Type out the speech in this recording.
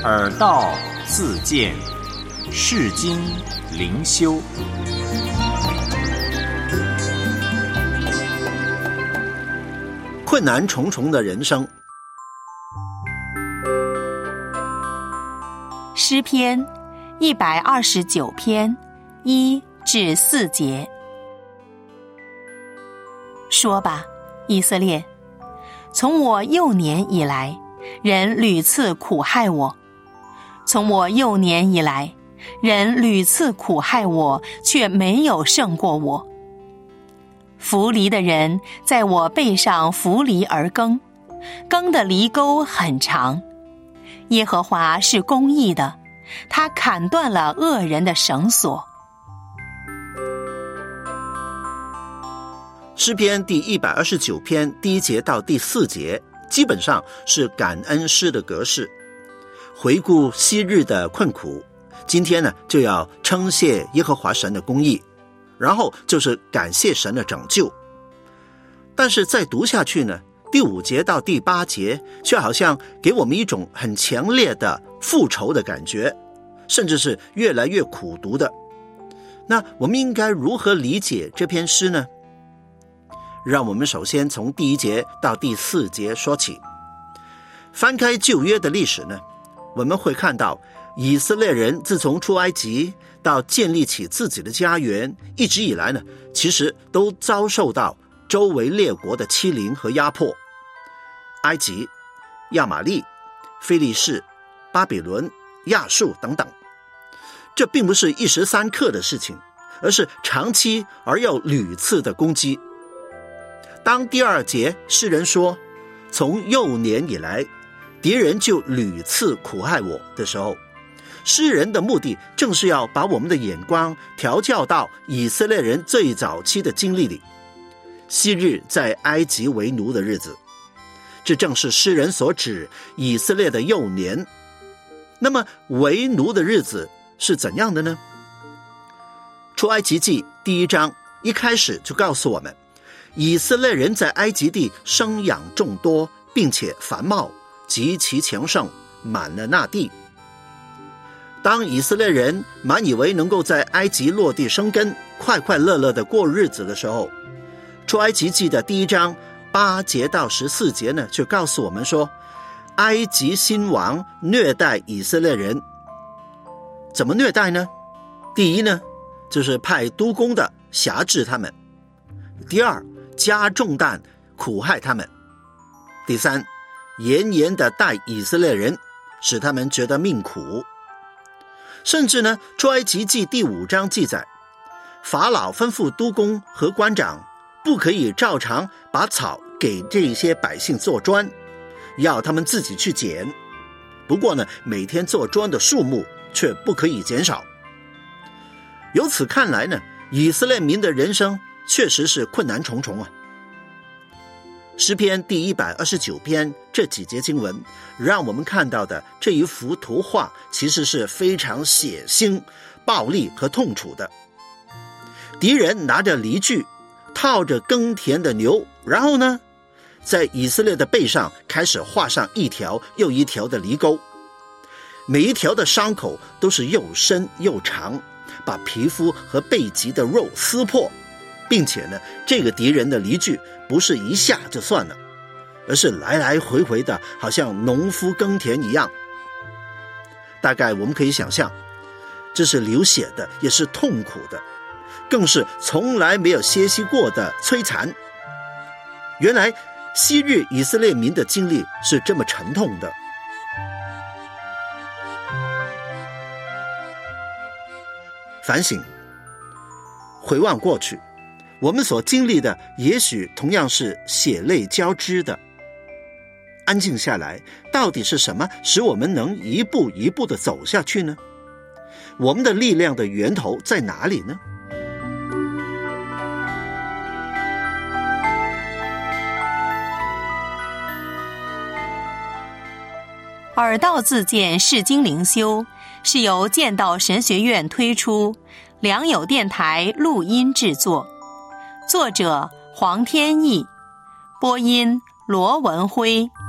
耳道自见，世经灵修。 困难重重的人生。 诗篇129篇1至4节。说吧，以色列，从我幼年以来，人屡次苦害我；从我幼年以来，人屡次苦害我，却没有胜过我。扶犁的人在我背上扶犁而耕，耕的犁沟很长。耶和华是公义的，他砍断了恶人的绳索。 诗篇第129篇第1节到第4节基本上是感恩诗的格式，回顾昔日的困苦，今天呢就要称谢耶和华神的公义，然后就是感谢神的拯救。但是再读下去呢，第5节到第8节却好像给我们一种很强烈的复仇的感觉，甚至是越来越苦读的。那我们应该如何理解这篇诗呢？让我们首先从第1节到第4节说起。翻开旧约的历史呢，我们会看到以色列人自从出埃及到建立起自己的家园，一直以来呢，其实都遭受到周围列国的欺凌和压迫。埃及、亚玛力、非利士、巴比伦、亚述等等，这并不是一时三刻的事情，而是长期而又屡次的攻击。当第2节诗人说从幼年以来敌人就屡次苦害我的时候，诗人的目的正是要把我们的眼光调教到以色列人最早期的经历里，昔日在埃及为奴的日子。这正是诗人所指以色列的幼年。那么为奴的日子是怎样的呢？出埃及记第1章一开始就告诉我们，以色列人在埃及地生养众多，并且繁茂，极其强盛，满了那地。当以色列人满以为能够在埃及落地生根，快快乐乐的过日子的时候，出埃及记的第1章8节到14节呢，却告诉我们说，埃及新王虐待以色列人。怎么虐待呢？第一呢，就是派督工的辖制他们；第2，加重担苦害他们；第3，严严的待以色列人，使他们觉得命苦。甚至呢，出埃及记第5章记载，法老吩咐督工和官长不可以照常把草给这些百姓做砖，要他们自己去捡。不过呢，每天做砖的数目却不可以减少。由此看来呢，以色列民的人生确实是困难重重啊。诗篇第129篇这几节经文让我们看到的这一幅图画其实是非常血腥、暴力和痛楚的。敌人拿着犁具套着耕田的牛，然后呢，在以色列的背上开始画上一条又一条的犁沟，每一条的伤口都是又深又长，把皮肤和背脊的肉撕破，并且呢，这个敌人的犁具不是一下就算了，而是来来回回的，好像农夫耕田一样。大概我们可以想象，这是流血的，也是痛苦的，更是从来没有歇息过的摧残。原来昔日以色列民的经历是这么沉痛的。反省，回望过去，我们所经历的也许同样是血泪交织的。安静下来，到底是什么使我们能一步一步地走下去呢？我们的力量的源头在哪里呢？ 耳道自见世经灵修是由剑道神学院推出，良友电台录音制作，作者黄天意，播音罗文辉。